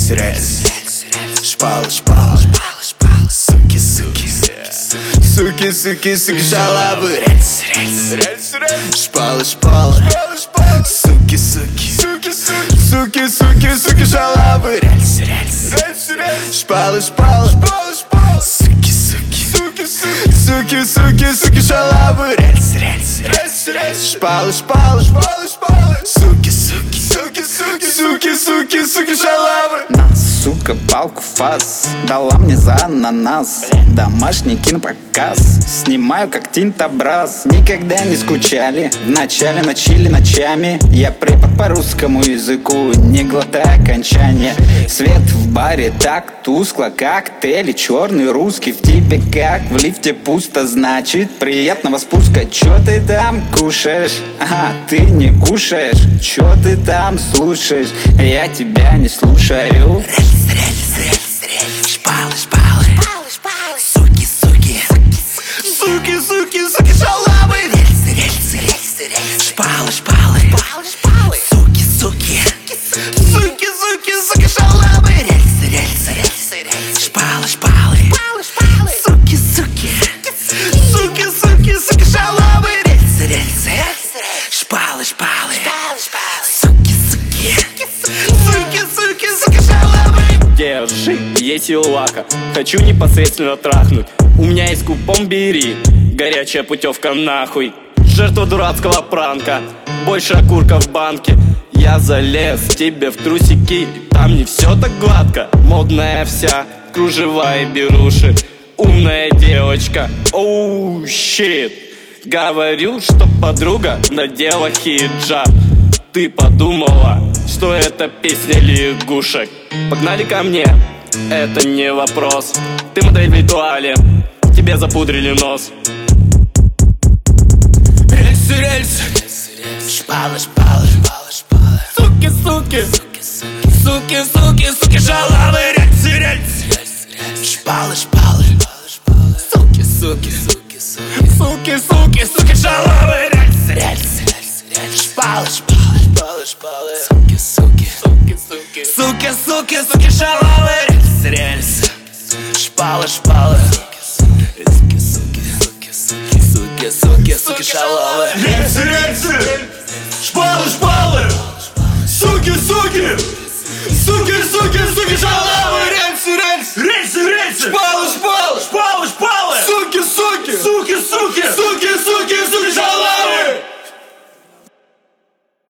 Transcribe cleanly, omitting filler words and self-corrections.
рельс, рельс. Шпалы, шпалы, суки, суки, суки, суки, суки, шалавы. Рельс, рельс, рельс, рельс. Шпалы, шпалы, суки, суки, суки, суки, суки, суки, шалавы. Рельс, рельс, рельс, рельс. Шпалы, шпалы, суки, суки, суки, суки, суки, суки, шалавы. Рельс, рельс, рельс, рельс. Шпалы, шпалы, суки, суки, суки, суки, суки, суки, суки, шалавы. Сука, палку фас дала мне за ананас. Домашний кинопоказ снимаю как тинтобраз. Никогда не скучали, вначале ночили ночами. Я препод по русскому языку, не глотая окончания. Свет в баре так тускло, коктейли черный русский. В тебе как в лифте пусто, значит приятного спуска. Чё ты там кушаешь? Ага, ты не кушаешь. Чё ты там слушаешь? Я тебя не слушаю. Шпалы, шпалы, суки, суки, суки, суки, суки, шалавы. Рельсы, рельсы, рельсы, рельсы. Шпалы, шпалы, суки, суки, суки, суки, суки, шалавы. Рельсы, рельсы, рельсы, рельсы. Шпалы, шпалы, суки, суки, суки, суки, суки, шалавы. Рельсы, рельсы, шпалы, шпалы, суки, суки, суки, суки, суки, шалавы. Держи, есть юлака, хочу непосредственно трахнуть. У меня есть купон, бери, горячая путевка нахуй. Жертва дурацкого пранка, больше окурка в банке. Я залез тебе в трусики, там не все так гладко. Модная вся, кружева и беруши. Умная девочка, оу, щит. Говорю, что подруга надела хиджаб. Ты подумала, что это песня лягушек. Погнали ко мне, это не вопрос. Ты модель в ритуале, тебе запудрили нос. Рельсы, рельсы, шпалы, шпалы, суки, суки, суки, суки, суки, шалавы. Рельсы, рельсы, шпалы, шпалы, суки, суки, суки, суки, суки, шалавы. Рельсы, рельсы, шпалы, шпалы, суки, суки, суки, суки, суки, шалавы. Рельсы, рельсы, шпалы, суки, суки, суки, суки, шалавы. Рельсы, рельсы, шпалы, суки, суки, суки, суки, суки, шалавы.